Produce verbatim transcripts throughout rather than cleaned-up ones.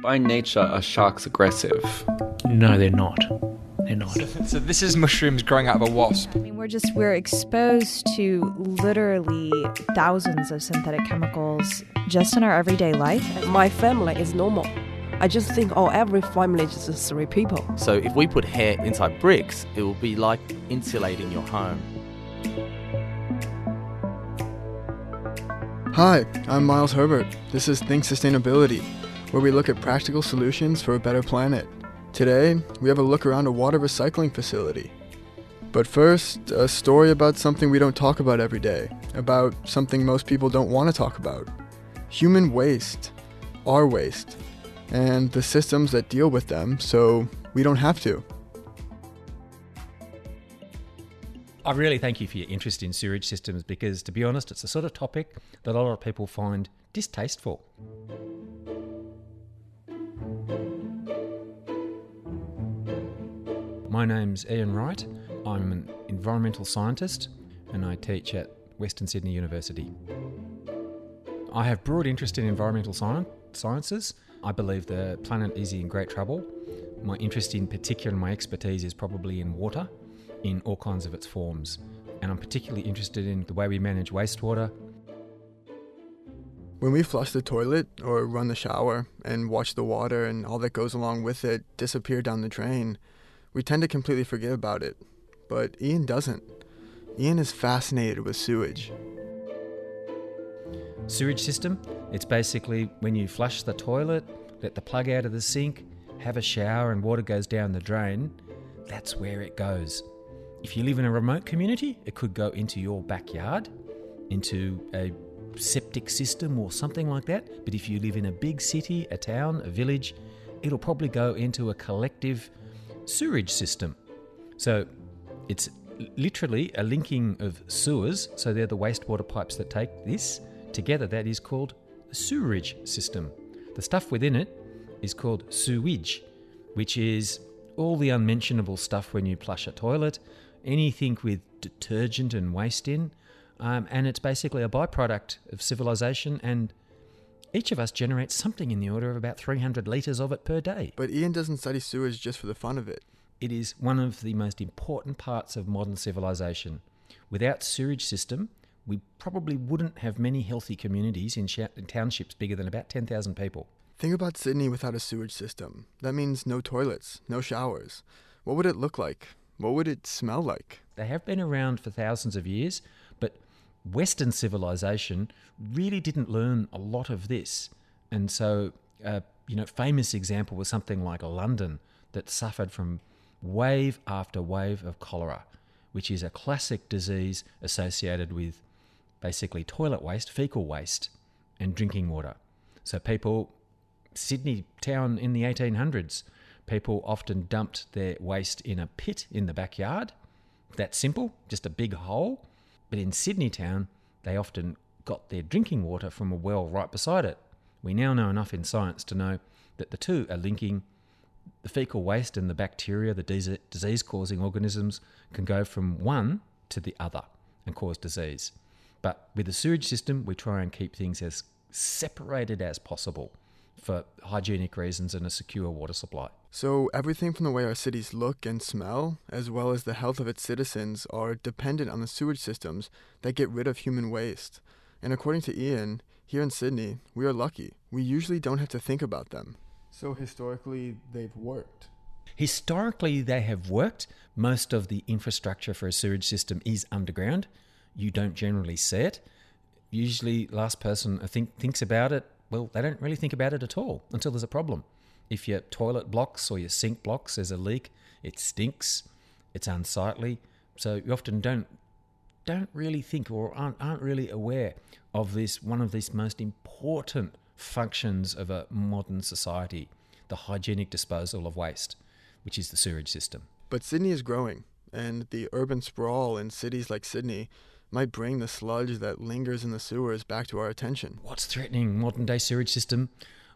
By nature, are sharks aggressive? No, they're not. They're not. So this is mushrooms growing out of a wasp. I mean, we're just, we're exposed to literally thousands of synthetic chemicals just in our everyday life. My family is normal. I just think, oh, every family is just three people. So if we put hair inside bricks, it will be like insulating your home. Hi, I'm Miles Herbert. This is Think Sustainability, where we look at practical solutions for a better planet. Today, we have a look around a water recycling facility. But first, a story about something we don't talk about every day, about something most people don't want to talk about. Human waste, our waste, and the systems that deal with them so we don't have to. I really thank you for your interest in sewage systems because, to be honest, it's the sort of topic that a lot of people find distasteful. My name's Ian Wright. I'm an environmental scientist and I teach at Western Sydney University. I have broad interest in environmental science, sciences. I believe the planet is in great trouble. My interest in particular, my expertise is probably in water, in all kinds of its forms. And I'm particularly interested in the way we manage wastewater. When we flush the toilet or run the shower and watch the water and all that goes along with it disappear down the drain, we tend to completely forget about it. But Ian doesn't. Ian is fascinated with sewage. Sewage system, it's basically when you flush the toilet, let the plug out of the sink, have a shower and water goes down the drain, that's where it goes. If you live in a remote community, it could go into your backyard, into a septic system or something like that. But if you live in a big city, a town, a village, it'll probably go into a collective sewerage system. So it's literally a linking of sewers. So they're the wastewater pipes that take this together. That is called a sewerage system. The stuff within it is called sewage, which is all the unmentionable stuff when you flush a toilet, anything with detergent and waste in, um, and it's basically a byproduct of civilization, and each of us generates something in the order of about three hundred litres of it per day. But Ian doesn't study sewage just for the fun of it. It is one of the most important parts of modern civilization. Without sewage system, we probably wouldn't have many healthy communities in, sh- in townships bigger than about ten thousand people. Think about Sydney without a sewage system. That means no toilets, no showers. What would it look like? What would it smell like? They have been around for thousands of years, but Western civilization really didn't learn a lot of this. And so, uh, you know, famous example was something like London that suffered from wave after wave of cholera, which is a classic disease associated with basically toilet waste, fecal waste, and drinking water. So people, Sydney town in the eighteen hundreds, people often dumped their waste in a pit in the backyard. That's simple, just a big hole. But in Sydney town, they often got their drinking water from a well right beside it. We now know enough in science to know that the two are linking. The fecal waste and the bacteria, the disease-causing organisms, can go from one to the other and cause disease. But with the sewage system, we try and keep things as separated as possible for hygienic reasons and a secure water supply. So everything from the way our cities look and smell, as well as the health of its citizens, are dependent on the sewage systems that get rid of human waste. And according to Ian, here in Sydney, we are lucky. We usually don't have to think about them. So historically, they've worked. Historically, they have worked. Most of the infrastructure for a sewage system is underground. You don't generally see it. Usually, last person I think thinks about it, well, they don't really think about it at all until there's a problem. If your toilet blocks or your sink blocks, there's a leak, it stinks, it's unsightly. So you often don't don't really think or aren't, aren't really aware of this, one of these most important functions of a modern society, the hygienic disposal of waste, which is the sewage system. But Sydney is growing, and the urban sprawl in cities like Sydney might bring the sludge that lingers in the sewers back to our attention. What's threatening modern-day sewage system?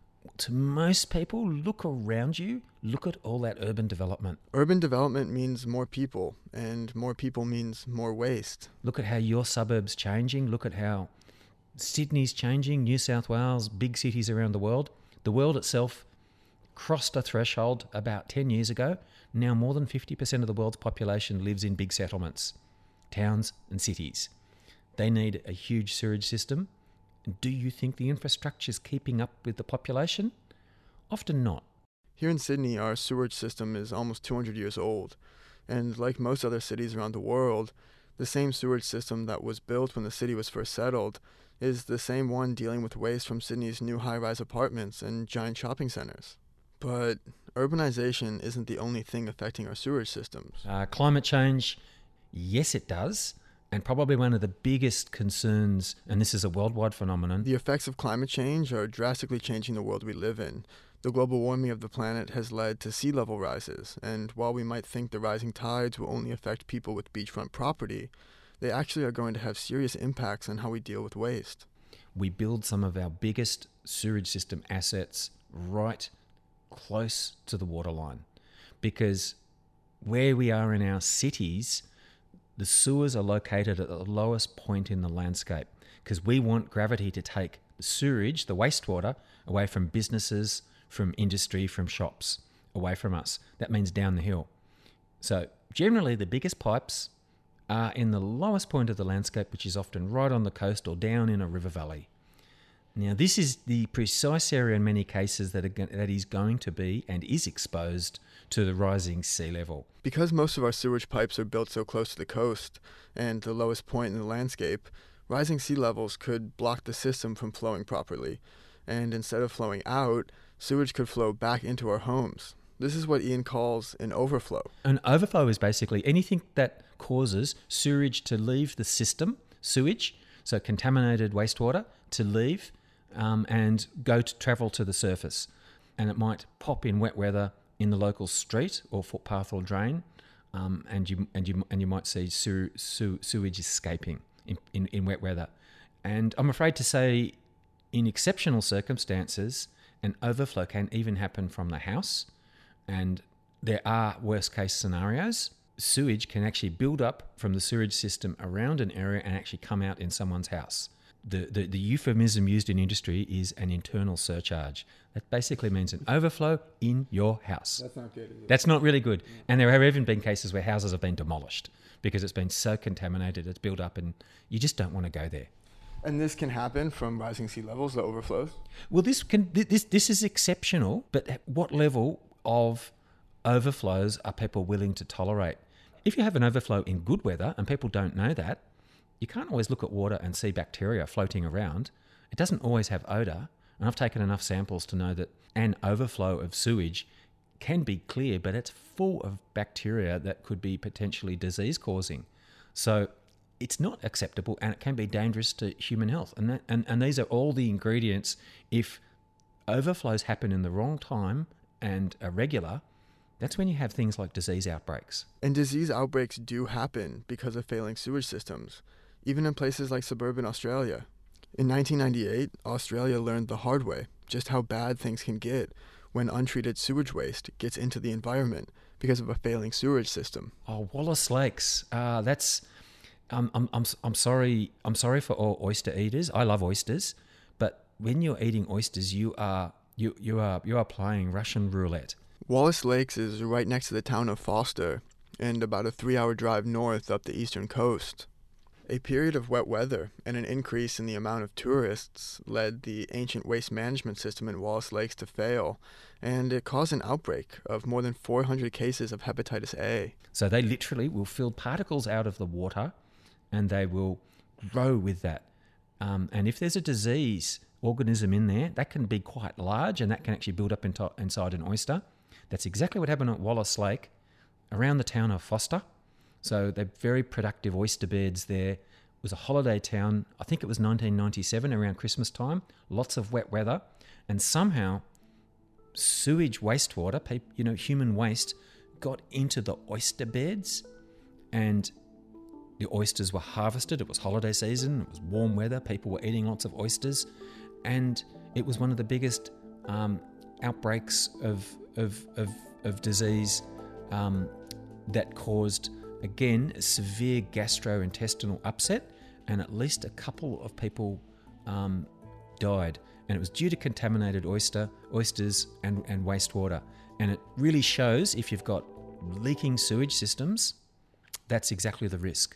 To most people, look around you, look at all that urban development. Urban development means more people, and more people means more waste. Look at how your suburb's changing. Look at how Sydney's changing, New South Wales, big cities around the world. The world itself crossed a threshold about ten years ago. Now more than fifty percent of the world's population lives in big settlements, towns and cities. They need a huge sewage system. Do you think the infrastructure is keeping up with the population? Often not. Here in Sydney, our sewage system is almost two hundred years old, and like most other cities around the world, the same sewage system that was built when the city was first settled is the same one dealing with waste from Sydney's new high-rise apartments and giant shopping centers. But urbanization isn't the only thing affecting our sewage systems. Uh, climate change, yes it does, and probably one of the biggest concerns, and this is a worldwide phenomenon. The effects of climate change are drastically changing the world we live in. The global warming of the planet has led to sea level rises, and while we might think the rising tides will only affect people with beachfront property, they actually are going to have serious impacts on how we deal with waste. We build some of our biggest sewage system assets right close to the waterline, because where we are in our cities, the sewers are located at the lowest point in the landscape, because we want gravity to take the sewage, the wastewater, away from businesses, from industry, from shops, away from us. That means down the hill. So generally the biggest pipes are in the lowest point of the landscape, which is often right on the coast or down in a river valley. Now, this is the precise area in many cases that, are, that is going to be and is exposed to the rising sea level. Because most of our sewage pipes are built so close to the coast and the lowest point in the landscape, rising sea levels could block the system from flowing properly. And instead of flowing out, sewage could flow back into our homes. This is what Ian calls an overflow. An overflow is basically anything that causes sewage to leave the system, sewage, so contaminated wastewater, to leave um, and go to travel to the surface. And it might pop in wet weather in the local street or footpath or drain, um, and you and you and you might see sew, sew, sewage escaping in, in, in wet weather. And I'm afraid to say, in exceptional circumstances, an overflow can even happen from the house, and there are worst case scenarios. Sewage can actually build up from the sewage system around an area and actually come out in someone's house. The, the, the euphemism used in industry is an internal surcharge. That basically means an overflow in your house. That's not good, is it? That's not really good. And there have even been cases where houses have been demolished because it's been so contaminated, it's built up, and you just don't want to go there. And this can happen from rising sea levels, the overflows? Well, this can this this is exceptional, but what level of overflows are people willing to tolerate? If you have an overflow in good weather and people don't know that, you can't always look at water and see bacteria floating around. It doesn't always have odour, and I've taken enough samples to know that an overflow of sewage can be clear, but it's full of bacteria that could be potentially disease-causing. So it's not acceptable, and it can be dangerous to human health. And, that, and and these are all the ingredients. If overflows happen in the wrong time and are regular, that's when you have things like disease outbreaks. And disease outbreaks do happen because of failing sewage systems, even in places like suburban Australia. In nineteen ninety-eight, Australia learned the hard way just how bad things can get when untreated sewage waste gets into the environment because of a failing sewage system. Oh, Wallace Lakes. Uh, that's... Um, I'm I'm I'm sorry. I'm sorry for all oyster eaters. I love oysters, but when you're eating oysters, you are you you are you are playing Russian roulette. Wallace Lakes is right next to the town of Foster, and about a three-hour drive north up the eastern coast. A period of wet weather and an increase in the amount of tourists led the ancient waste management system in Wallace Lakes to fail, and it caused an outbreak of more than four hundred cases of hepatitis A. So they literally will fill particles out of the water, and they will grow with that. Um, and if there's a disease organism in there, that can be quite large, and that can actually build up into, inside an oyster. That's exactly what happened at Wallace Lake, around the town of Foster. So they're very productive oyster beds there. It was a holiday town. I think it was nineteen ninety-seven, around Christmas time. Lots of wet weather. And somehow sewage wastewater, you know, human waste, got into the oyster beds, and the oysters were harvested. It was holiday season. It was warm weather. People were eating lots of oysters. And it was one of the biggest um, outbreaks of, of, of, of disease um, that caused, again, severe gastrointestinal upset, and at least a couple of people um, died. and it was due to contaminated oyster, oysters and, and wastewater. And it really shows if you've got leaking sewage systems, that's exactly the risk.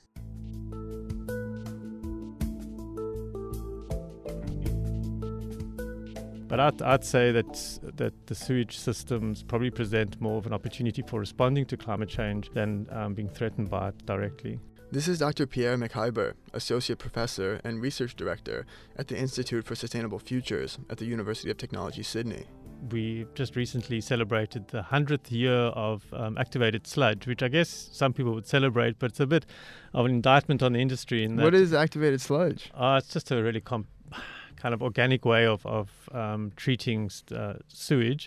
But I'd, I'd say that that the sewage systems probably present more of an opportunity for responding to climate change than um, being threatened by it directly. This is Doctor Pierre McHyber, Associate Professor and Research Director at the Institute for Sustainable Futures at the University of Technology, Sydney. We just recently celebrated the hundredth year of um, activated sludge, which I guess some people would celebrate, but it's a bit of an indictment on the industry. In that, what is activated sludge? Uh, it's just a really comp- kind of organic way of, of um, treating uh, sewage.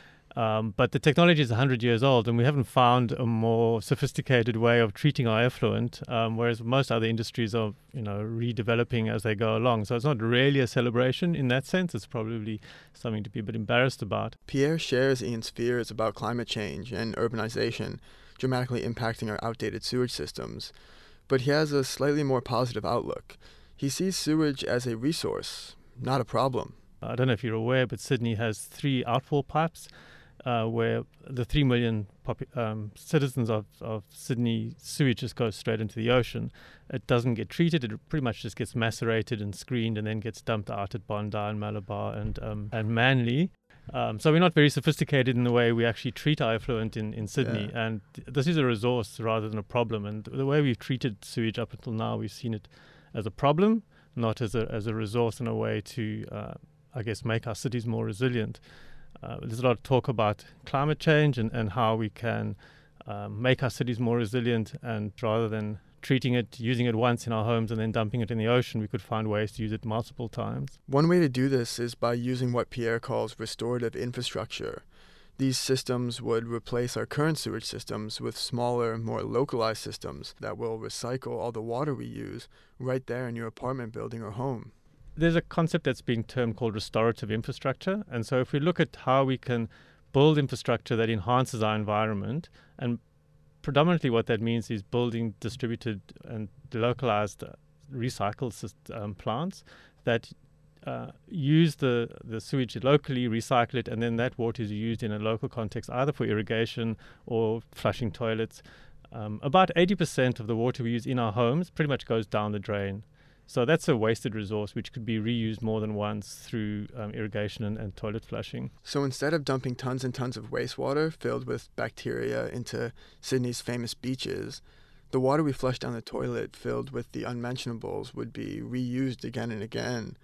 Um, but the technology is one hundred years old, and we haven't found a more sophisticated way of treating our effluent, um, whereas most other industries are, you know, redeveloping as they go along. So it's not really a celebration in that sense. It's probably something to be a bit embarrassed about. Pierre shares Ian's fears about climate change and urbanization dramatically impacting our outdated sewage systems, but he has a slightly more positive outlook. He sees sewage as a resource, not a problem. I don't know if you're aware, but Sydney has three outfall pipes. Uh, where the three million popu- um, citizens of, of Sydney sewage just goes straight into the ocean. It doesn't get treated. It pretty much just gets macerated and screened and then gets dumped out at Bondi and Malabar and um, and Manly. Um, so we're not very sophisticated in the way we actually treat our effluent in, in Sydney. Yeah. And th- this is a resource rather than a problem. And the way we've treated sewage up until now, we've seen it as a problem, not as a, as a resource and a way to, uh, I guess, make our cities more resilient. Uh, there's a lot of talk about climate change and, and how we can um, make our cities more resilient, and rather than treating it, using it once in our homes and then dumping it in the ocean, we could find ways to use it multiple times. One way to do this is by using what Pierre calls restorative infrastructure. These systems would replace our current sewage systems with smaller, more localized systems that will recycle all the water we use right there in your apartment building or home. There's a concept that's being termed called restorative infrastructure. And so if we look at how we can build infrastructure that enhances our environment, and predominantly what that means is building distributed and localized uh, recycle system, um, plants that uh, use the, the sewage locally, recycle it, and then that water is used in a local context, either for irrigation or flushing toilets. Um, about eighty percent of the water we use in our homes pretty much goes down the drain. So that's a wasted resource which could be reused more than once through um, irrigation and, and toilet flushing. So instead of dumping tons and tons of wastewater filled with bacteria into Sydney's famous beaches, the water we flush down the toilet filled with the unmentionables would be reused again and again.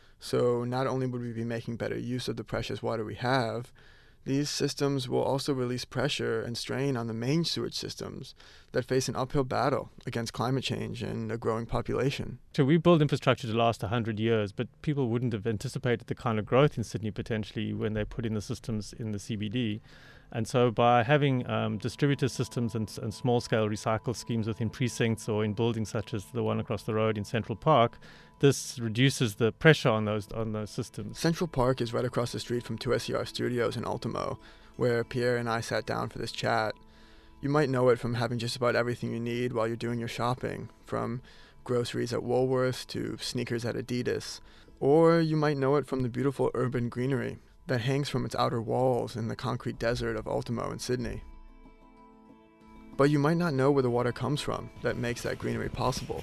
So not only would we be making better use of the precious water we have, these systems will also release pressure and strain on the main sewage systems that face an uphill battle against climate change and a growing population. So we build infrastructure to last one hundred years, but people wouldn't have anticipated the kind of growth in Sydney potentially when they put in the systems in the C B D. And so by having um, distributed systems and, and small-scale recycle schemes within precincts or in buildings such as the one across the road in Central Park, this reduces the pressure on those on those systems. Central Park is right across the street from two S E R Studios in Ultimo, where Pierre and I sat down for this chat. You might know it from having just about everything you need while you're doing your shopping, from groceries at Woolworths to sneakers at Adidas. Or you might know it from the beautiful urban greenery that hangs from its outer walls in the concrete desert of Ultimo in Sydney. But you might not know where the water comes from that makes that greenery possible.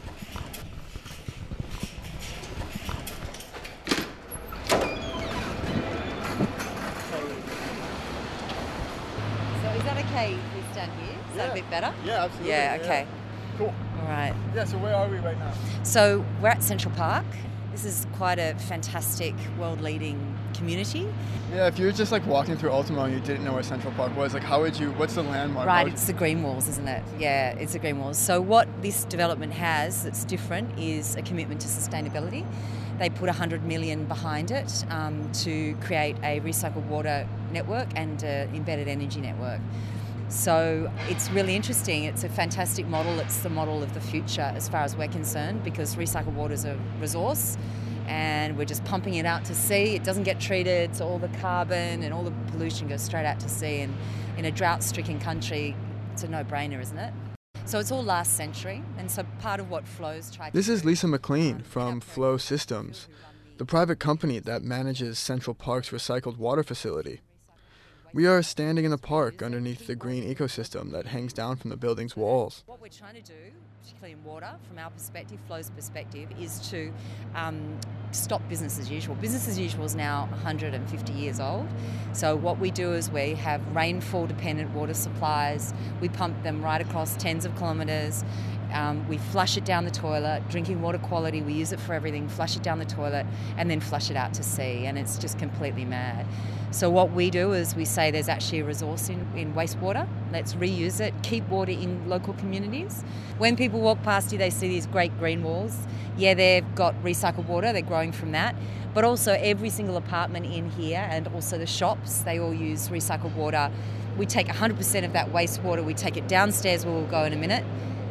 Okay, if we stand here, is yeah. that a bit better? Yeah, absolutely. Yeah, okay. Yeah. Cool. All right. Yeah, so where are we right now? So we're at Central Park. This is quite a fantastic, world-leading community. Yeah, if you were just like walking through Ultimo and you didn't know where Central Park was, like how would you, what's the landmark? Right, it's the Green Walls, isn't it? Yeah, it's the Green Walls. So what this development has that's different is a commitment to sustainability. They put one hundred million dollars behind it um, to create a recycled water network and an embedded energy network. So it's really interesting. It's a fantastic model. It's the model of the future as far as we're concerned, because recycled water is a resource and we're just pumping it out to sea. It doesn't get treated, so all the carbon and all the pollution goes straight out to sea. And in a drought-stricken country, it's a no-brainer, isn't it? So it's all last century, and so part of what Flow's tried to This is do, Lisa McLean um, from Flow Systems. the private company that manages Central Park's recycled water facility. We are standing in the park underneath the green ecosystem that hangs down from the building's walls. What we're trying to do, particularly in water, from our perspective, Flow's perspective, is to um, stop business as usual. Business as usual is now one hundred fifty years old. So what we do is we have rainfall-dependent water supplies. We pump them right across tens of kilometres. Um, we flush it down the toilet. Drinking water quality, we use it for everything. Flush it down the toilet and then flush it out to sea, and it's just completely mad. So what we do is we say there's actually a resource in, in wastewater. Let's reuse it, keep water in local communities. When people walk past you, they see these great green walls. Yeah, they've got recycled water, they're growing from that. But also every single apartment in here and also the shops, they all use recycled water. We take one hundred percent of that wastewater, we take it downstairs where we'll go in a minute.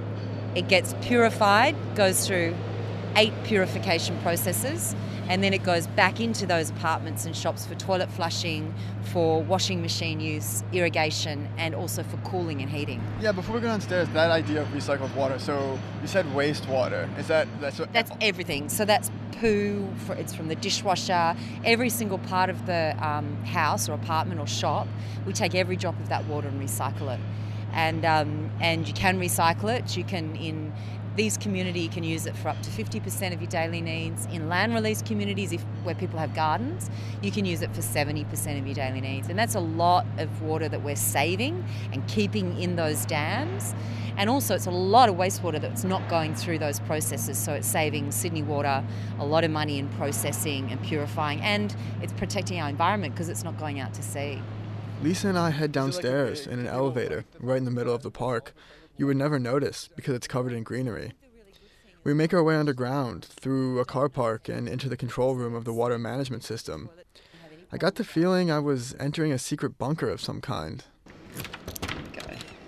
It gets purified, goes through eight purification processes, and then it goes back into those apartments and shops for toilet flushing, for washing machine use, irrigation, and also for cooling and heating. Yeah, before we go downstairs, that idea of recycled water, so you said wastewater. Is that... That's, what, that's everything. So that's poo, for, it's from the dishwasher, every single part of the um, house or apartment or shop, we take every drop of that water and recycle it. And um, and you can recycle it. You can, in these community, you can use it for up to fifty percent of your daily needs. In land release communities, if where people have gardens, you can use it for seventy percent of your daily needs. And that's a lot of water that we're saving and keeping in those dams. And also it's a lot of wastewater that's not going through those processes. So it's saving Sydney Water a lot of money in processing and purifying. And it's protecting our environment because it's not going out to sea. Lisa and I head downstairs in an elevator right in the middle of the park. You would never notice because it's covered in greenery. We make our way underground through a car park and into the control room of the water management system. I got the feeling I was entering a secret bunker of some kind. Go.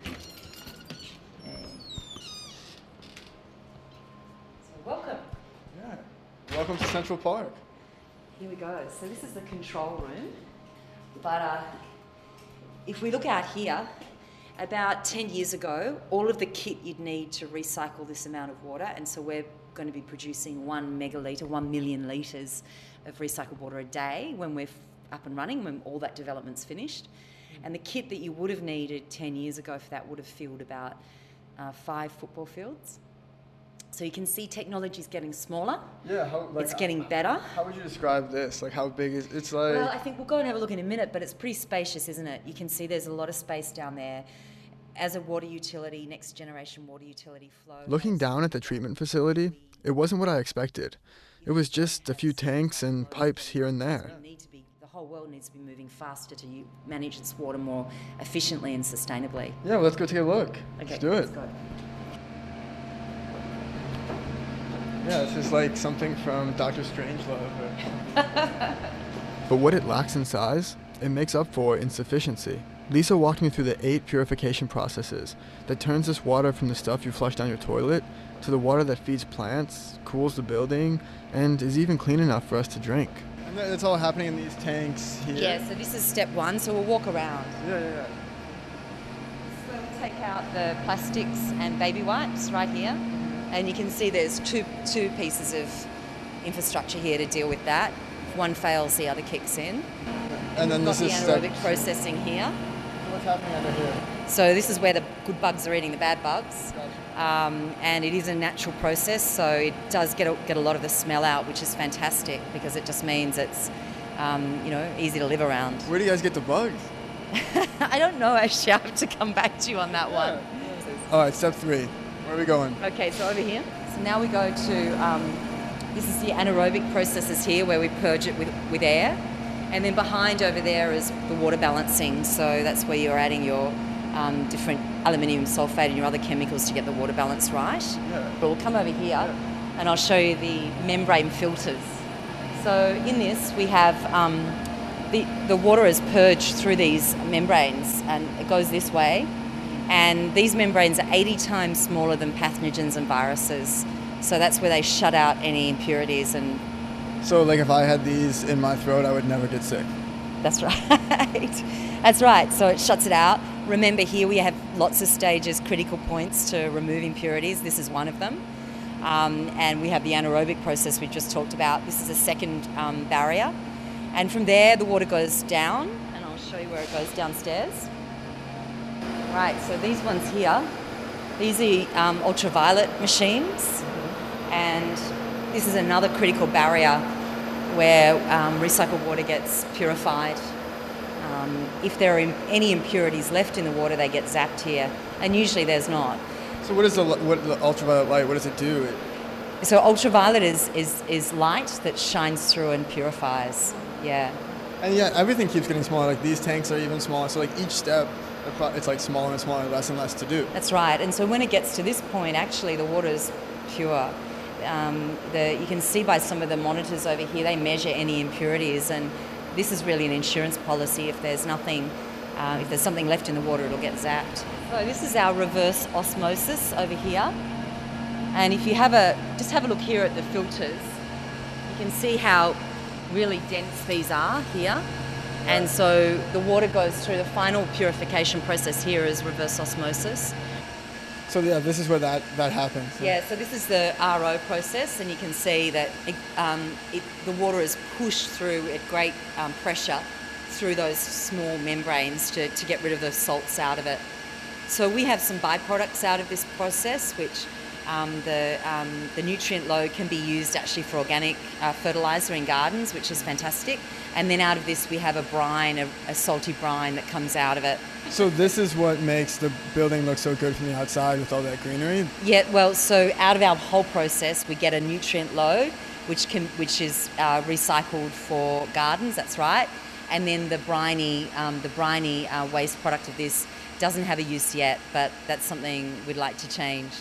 So welcome. Yeah. Welcome to Central Park. Here we go. So this is the control room. But uh, if we look out here, about ten years ago, all of the kit you'd need to recycle this amount of water, and so we're going to be producing one megalitre, one million litres of recycled water a day when we're up and running, when all that development's finished. And the kit that you would have needed ten years ago for that would have filled about uh, five football fields. So you can see technology's getting smaller. Yeah, how, like, it's getting better. How would you describe this? Like, how big is it's like? Well, I think we'll go and have a look in a minute, but it's pretty spacious, isn't it? You can see there's a lot of space down there. As a water utility, next generation water utility Flow. Looking down at the treatment facility, it wasn't what I expected. It was just a few tanks and pipes here and there. The whole world needs to be moving faster to manage its water more efficiently and sustainably. Yeah, well, let's go take a look. Okay, let's do let's it. Go. Yeah, this is like something from Doctor Strangelove. But what it lacks in size, it makes up for in sufficiency. Lisa walked me through the eight purification processes that turns this water from the stuff you flush down your toilet to the water that feeds plants, cools the building, and is even clean enough for us to drink. And that's all happening in these tanks here? Yeah, so this is step one, so we'll walk around. Yeah, yeah, yeah. So we'll take out the plastics and baby wipes right here. And you can see there's two two pieces of infrastructure here to deal with that. If one fails, the other kicks in. And then We've this got is the anaerobic step... processing here. What's happening under here? So this is where the good bugs are eating the bad bugs. Um, and it is a natural process, so it does get a, get a lot of the smell out, which is fantastic because it just means it's um, you know, easy to live around. Where do you guys get the bugs? I don't know, actually. I have to come back to you on that Yeah. one. All right, step three. Where are we going? Okay, so over here. So now we go to, um, this is the anaerobic processes here where we purge it with, with air. And then behind over there is the water balancing. So that's where you're adding your um, different aluminium sulfate and your other chemicals to get the water balance right. Yeah. But we'll come over here Yeah. and I'll show you the membrane filters. So in this we have um, the, the water is purged through these membranes and it goes this way. And these membranes are eighty times smaller than pathogens and viruses. So that's where they shut out any impurities. And So like if I had these in my throat, I would never get sick? that's right. That's right. So it shuts it out. Remember here we have lots of stages, critical points to remove impurities. This is one of them. Um, and we have the anaerobic process we just talked about. This is a second um, barrier. And from there, the water goes down, and I'll show you where it goes downstairs. Right, so these ones here, these are um, ultraviolet machines, and this is another critical barrier where um, recycled water gets purified. Um, if there are any impurities left in the water, they get zapped here, and usually there's not. So what is the what the ultraviolet light? What does it do? It... So ultraviolet is, is is light that shines through and purifies. Yeah. And yeah, everything keeps getting smaller. Like these tanks are even smaller. So like each step, it's like smaller and smaller, less and less to do. That's right. And so when it gets to this point, actually the water's pure. Um, the, you can see by some of the monitors over here, they measure any impurities, and this is really an insurance policy. If there's nothing, uh, if there's something left in the water, it'll get zapped. So this is our reverse osmosis over here. And if you have a, just have a look here at the filters, you can see how really dense these are here. And so the water goes through the final purification process here is reverse osmosis. So yeah, this is where that, that happens. So. Yeah, so this is the R O process, and you can see that it, um, it, the water is pushed through at great um, pressure through those small membranes to, to get rid of the salts out of it. So we have some byproducts out of this process, which um, the, um, the nutrient load can be used actually for organic uh, fertiliser in gardens, which is fantastic. And then out of this we have a brine, a, a salty brine that comes out of it. So this is what makes the building look so good from the outside with all that greenery? Yeah, well, so out of our whole process we get a nutrient load, which can which is uh, recycled for gardens, that's right. And then the briny, um, the briny uh, waste product of this doesn't have a use yet, but that's something we'd like to change.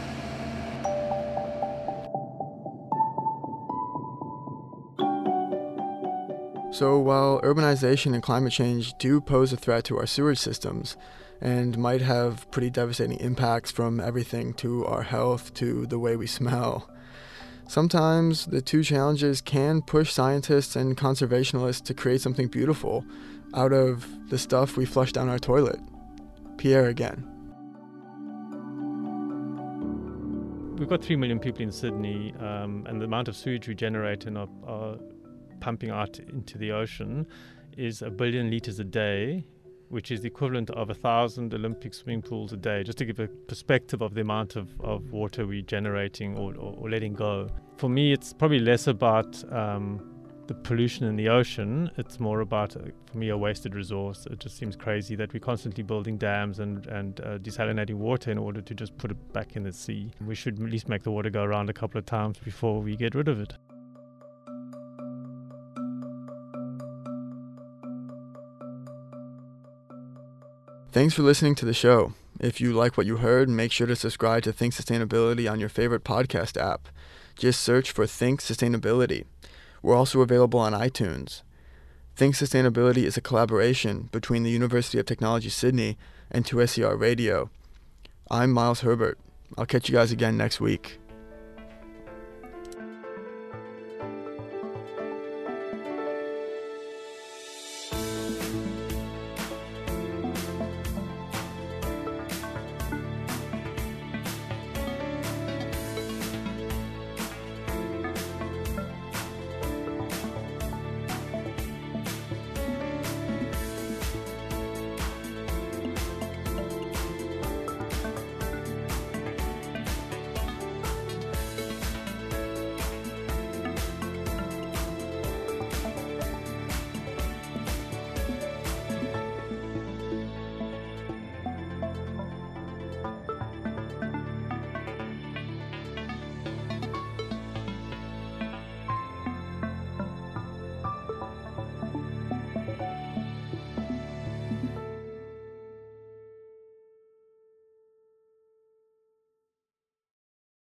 So while urbanization and climate change do pose a threat to our sewage systems and might have pretty devastating impacts from everything to our health to the way we smell, sometimes the two challenges can push scientists and conservationists to create something beautiful out of the stuff we flush down our toilet. Pierre again. We've got three million people in Sydney, um, and the amount of sewage we generate and are, are pumping out into the ocean is a billion litres a day, which is the equivalent of a thousand Olympic swimming pools a day, just to give a perspective of the amount of, of water we're generating or, or, or letting go. For me, it's probably less about um, the pollution in the ocean. It's more about, uh, for me, a wasted resource. It just seems crazy that we're constantly building dams and, and uh, desalinating water in order to just put it back in the sea. We should at least make the water go around a couple of times before we get rid of it. Thanks for listening to the show. If you like what you heard, make sure to subscribe to Think Sustainability on your favorite podcast app. Just search for Think Sustainability. We're also available on iTunes. Think Sustainability is a collaboration between the University of Technology Sydney and two S E R Radio. I'm Miles Herbert. I'll catch you guys again next week.